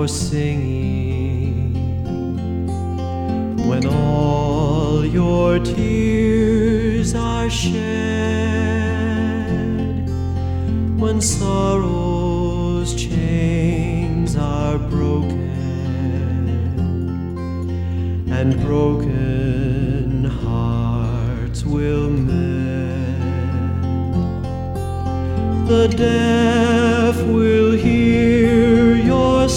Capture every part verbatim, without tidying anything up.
for singing. When all your tears are shed, when sorrow's chains are broken, and broken hearts will mend, the deaf will hear your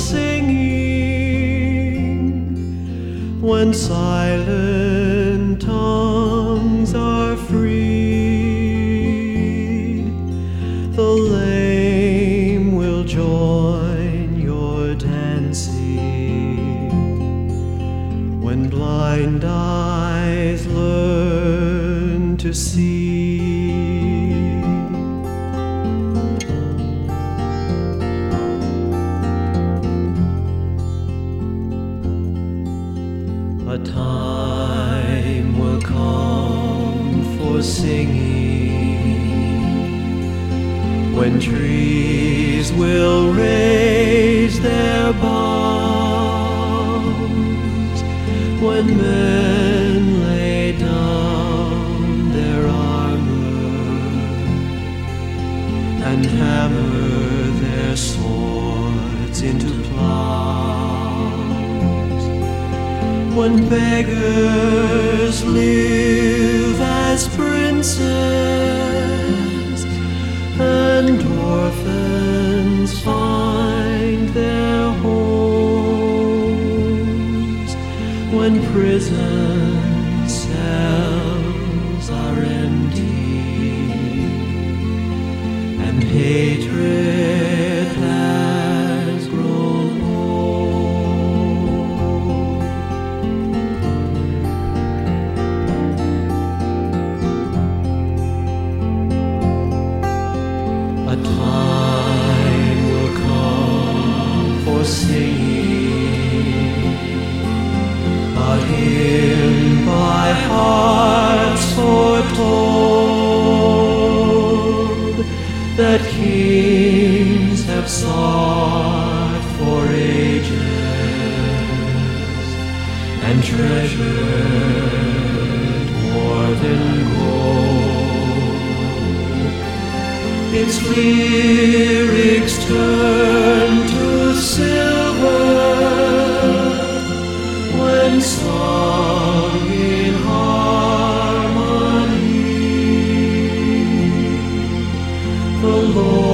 singing. When silent tongues are freed, the lame will join your dancing. When blind eyes learn to see, a time will come for singing, when trees will raise their boughs, when men lay down their armor and hammer their swords into plows, when beggars live as princes and orphans find their homes, when prison cells are empty and hatred has grown old. A time will come for singing, a hymn by hearts foretold, that kings have sought for ages and treasured more than gold. Its lyrics turn to silver when sung in harmony. The Lord